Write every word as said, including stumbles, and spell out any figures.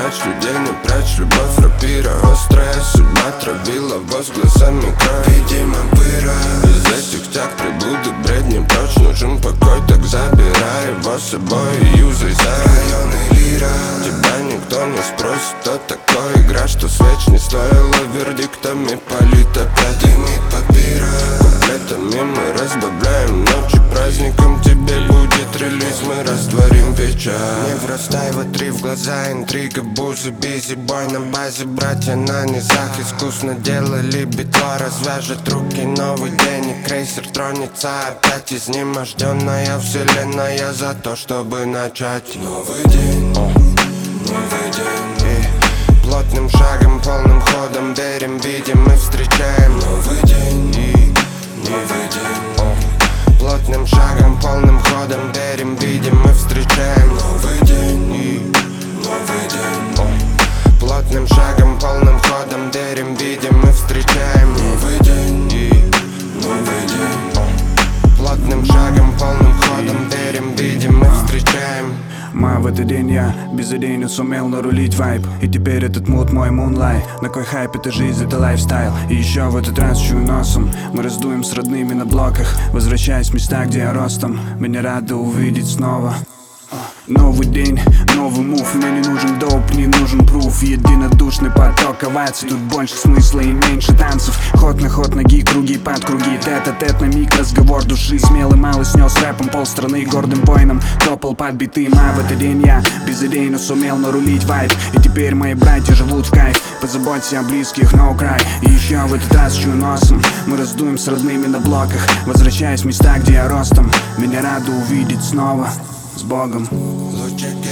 прячь людей, не прячь любовь. Рапира острая, судьба травила воз глазами кровь. Видимо пыра, из этих тяг приблуды бред не прочь. Нужен покой, так забирай его с собой и юзай за районы лира. Тебя никто не спросит, кто такой. Игра, что свеч не стоила вердиктами, палит опять дымит папира. Куплетами мы разбавляем ночи праздником. Тебе будет релиз, мы растворим печаль. Не врастай в три в глаза, интрига, бузы, бизи, бой на базе. Братья на низах искусно делали битва. Развяжет руки, новый день и крейсер тронется опять. Изнеможденная вселенная за то, чтобы начать новый день, новый день. И плотным шагом, полным ходом верим, видим и встречаем новый день, и новый день. Плотным шагом, полным ходом верим, видим и встречаем новый день, и новый день. Плотным шагом, полным ходом верим, видим и встречаем новый день, и новый день. Плотным шагом, полным ходом верим, видим и встречаем. Ма, в этот день я безыдейно сумел нарулить вайб. И теперь этот мут мой мунлайт. На кой хайп, это жизнь, это лайфстайл. И еще в этот раз чую носом. Мы раздуем с родными на блоках, возвращаясь в места, где я ростом. Меня рады увидеть снова. Новый день, новый мув. Мне не нужен доп, не нужен пруф. Единодушный поток оваций. Тут больше смысла и меньше танцев. Ход на ход, ноги, круги под круги. Тет-а-тет на миг, разговор души. Смелый малый снес рэпом полстраны. Гордым воином топал под биты. А в этот день я безыдейно сумел нарулить вайб. И теперь мои братья живут в кайф. Позаботься о близких, no cry. И еще в этот раз чую носом. Мы раздуем с родными на блоках, возвращаясь в места, где я ростом. Меня рады увидеть снова. С Богом. Лучики